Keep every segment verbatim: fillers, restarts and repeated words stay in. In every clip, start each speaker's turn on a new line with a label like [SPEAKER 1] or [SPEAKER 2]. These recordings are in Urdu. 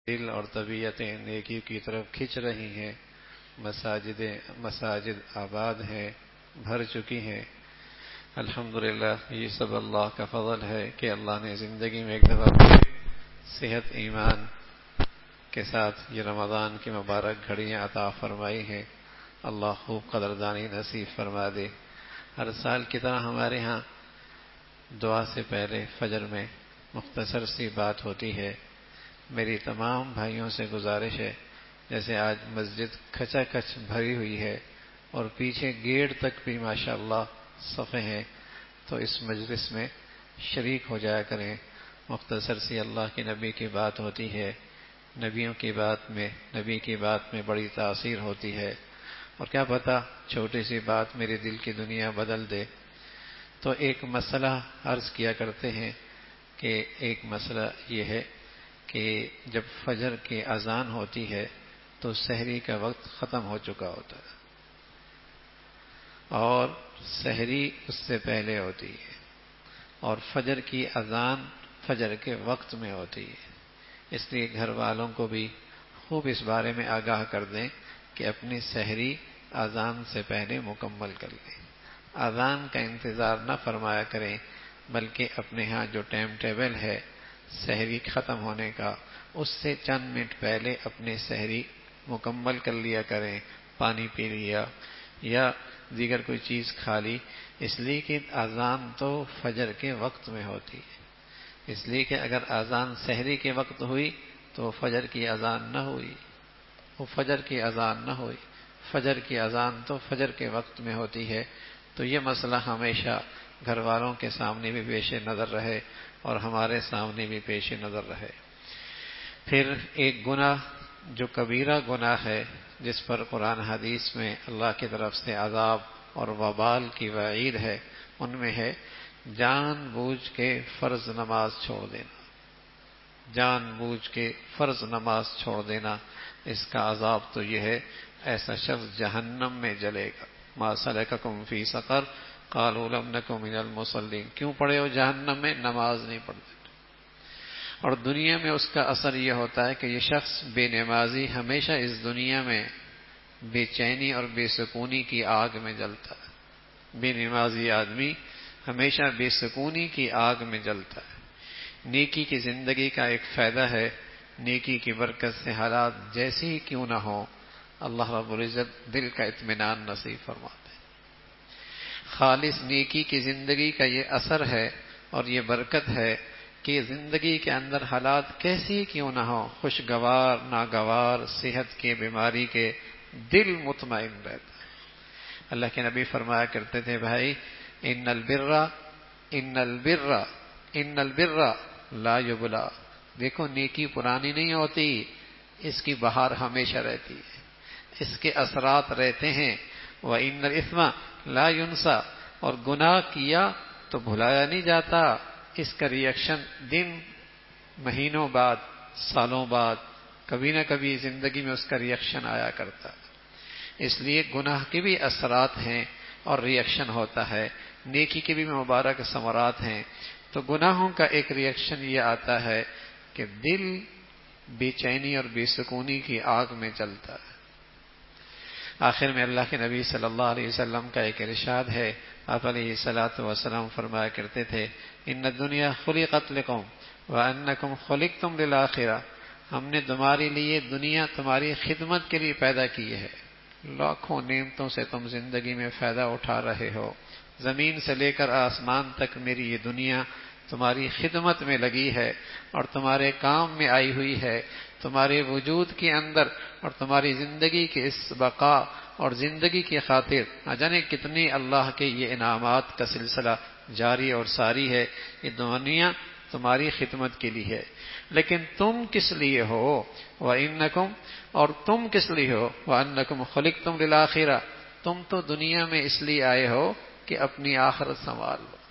[SPEAKER 1] دل اور طبیعتیں نیکی کی طرف کھنچ رہی ہیں، مساجد مساجد آباد ہیں، بھر چکی ہیں۔ الحمدللہ یہ سب اللہ کا فضل ہے کہ اللہ نے زندگی میں ایک دفعہ صحت ایمان کے ساتھ یہ رمضان کی مبارک گھڑیاں عطا فرمائی ہیں۔ اللہ خوب قدردانی نصیب فرما دے۔ ہر سال کی طرح ہمارے ہاں دعا سے پہلے فجر میں مختصر سی بات ہوتی ہے۔ میری تمام بھائیوں سے گزارش ہے، جیسے آج مسجد کھچا کھچ بھری ہوئی ہے اور پیچھے گیٹ تک بھی ماشاءاللہ صفیں ہیں، تو اس مجلس میں شریک ہو جایا کریں۔ مختصر سی اللہ کے نبی کی بات ہوتی ہے۔ نبیوں کی بات میں نبی کی بات میں بڑی تاثیر ہوتی ہے، اور کیا پتہ چھوٹی سی بات میرے دل کی دنیا بدل دے۔ تو ایک مسئلہ عرض کیا کرتے ہیں کہ ایک مسئلہ یہ ہے کہ جب فجر کی اذان ہوتی ہے تو سحری کا وقت ختم ہو چکا ہوتا ہے، اور سحری اس سے پہلے ہوتی ہے، اور فجر کی اذان فجر کے وقت میں ہوتی ہے۔ اس لیے گھر والوں کو بھی خوب اس بارے میں آگاہ کر دیں کہ اپنی سحری اذان سے پہلے مکمل کر لیں۔ اذان کا انتظار نہ فرمایا کریں، بلکہ اپنے ہاں جو ٹائم ٹیبل ہے سحری ختم ہونے کا، اس سے چند منٹ پہلے اپنے سحری مکمل کر لیا کریں۔ پانی پی لیا یا دیگر کوئی چیز کھا لی، اس لیے کہ اذان تو فجر کے وقت میں ہوتی ہے۔ اس لیے کہ اگر اذان سحری کے وقت ہوئی تو فجر کی اذان نہ ہوئی، وہ فجر کی اذان نہ ہوئی۔ فجر کی اذان تو فجر کے وقت میں ہوتی ہے۔ تو یہ مسئلہ ہمیشہ گھر والوں کے سامنے بھی پیش نظر رہے اور ہمارے سامنے بھی پیش نظر رہے۔ پھر ایک گناہ جو کبیرہ گناہ ہے، جس پر قرآن حدیث میں اللہ کی طرف سے عذاب اور وبال کی وعید ہے، ان میں ہے جان بوجھ کے فرض نماز چھوڑ دینا۔ جان بوجھ کے فرض نماز چھوڑ دینا، اس کا عذاب تو یہ ہے ایسا شخص جہنم میں جلے گا۔ ما سلککم فی سقر قالوا لم نک من المصلین۔ کیوں پڑے ہو جہنم میں؟ نماز نہیں پڑھتے۔ اور دنیا میں اس کا اثر یہ ہوتا ہے کہ یہ شخص بے نمازی ہمیشہ اس دنیا میں بے چینی اور بے سکونی کی آگ میں جلتا ہے۔ بے نمازی آدمی ہمیشہ بے سکونی کی آگ میں جلتا ہے۔ نیکی کی زندگی کا ایک فائدہ ہے، نیکی کی برکت سے حالات جیسے ہی کیوں نہ ہو، اللہ رب العزت دل کا اطمینان نصیب فرماتے ہیں۔ خالص نیکی کی زندگی کا یہ اثر ہے اور یہ برکت ہے کہ زندگی کے اندر حالات کیسی کیوں نہ ہو، خوشگوار ناگوار، صحت کے بیماری کے، دل مطمئن رہتا ہے۔ اللہ کے نبی فرمایا کرتے تھے، بھائی ان البر ان البر ان البر لا یبلا۔ دیکھو نیکی پرانی نہیں ہوتی، اس کی بہار ہمیشہ رہتی ہے، اس کے اثرات رہتے ہیں۔ وَإِنَّ الْإِثْمَ لَا يُنْسَى، اور گناہ کیا تو بھلایا نہیں جاتا، اس کا ریئیکشن دن مہینوں بعد سالوں بعد کبھی نہ کبھی زندگی میں اس کا ریئیکشن آیا کرتا ہے۔ اس لیے گناہ کے بھی اثرات ہیں اور ریئیکشن ہوتا ہے، نیکی کے بھی مبارک ثمرات ہیں۔ تو گناہوں کا ایک ریئیکشن یہ آتا ہے کہ دل بے چینی اور بے سکونی کی آگ میں جلتا ہے۔ آخر میں اللہ کے نبی صلی اللہ علیہ وسلم کا ایک ارشاد ہے، آپ علیہ الصلوۃ والسلام فرمایا کرتے تھے، ان الدنیا خلقت لکم وانکم خلقتم للآخرہ۔ ہم نے تمہارے لیے دنیا تمہاری خدمت کے لیے پیدا کی ہے۔ لاکھوں نعمتوں سے تم زندگی میں فائدہ اٹھا رہے ہو، زمین سے لے کر آسمان تک میری یہ دنیا تمہاری خدمت میں لگی ہے اور تمہارے کام میں آئی ہوئی ہے، تمہارے وجود کے اندر اور تمہاری زندگی کے اس بقا اور زندگی کی خاطر نہ جانے کتنی اللہ کے یہ انعامات کا سلسلہ جاری اور ساری ہے۔ یہ دنیا تمہاری خدمت کے لیے ہے، لیکن تم کس لیے ہو؟ وَإِنَّكُمْ، اور تم کس لیے ہو؟ وَأَنَّكُمْ خُلِقْتُمْ لِلْآخِرَةِ، تم تو دنیا میں اس لیے آئے ہو کہ اپنی آخرت سنبھال لو۔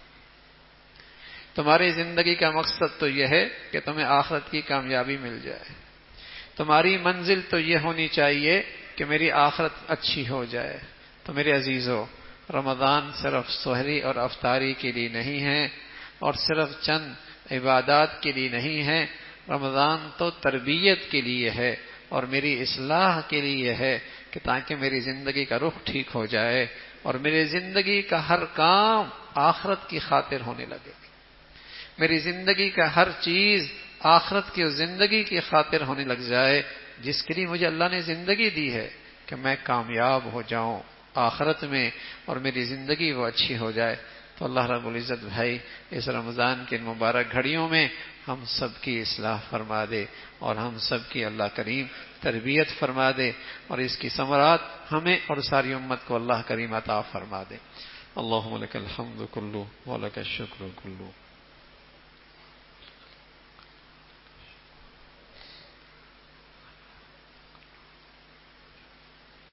[SPEAKER 1] تمہاری زندگی کا مقصد تو یہ ہے کہ تمہیں آخرت کی کامیابی مل جائے۔ تمہاری منزل تو یہ ہونی چاہیے کہ میری آخرت اچھی ہو جائے۔ تو میرے عزیزو، رمضان صرف سحری اور افطاری کے لیے نہیں ہے، اور صرف چند عبادات کے لیے نہیں ہے، رمضان تو تربیت کے لیے ہے اور میری اصلاح کے لیے ہے کہ تاکہ میری زندگی کا رخ ٹھیک ہو جائے اور میری زندگی کا ہر کام آخرت کی خاطر ہونے لگے، میری زندگی کا ہر چیز آخرت کی زندگی کی خاطر ہونے لگ جائے جس کے لیے مجھے اللہ نے زندگی دی ہے، کہ میں کامیاب ہو جاؤں آخرت میں اور میری زندگی وہ اچھی ہو جائے۔ تو اللہ رب العزت بھائی اس رمضان کے مبارک گھڑیوں میں ہم سب کی اصلاح فرما دے اور ہم سب کی اللہ کریم تربیت فرما دے اور اس کی ثمرات ہمیں اور ساری امت کو اللہ کریم عطا فرما دے۔ اللہم لک الحمد کلو ولک الشکر کلو۔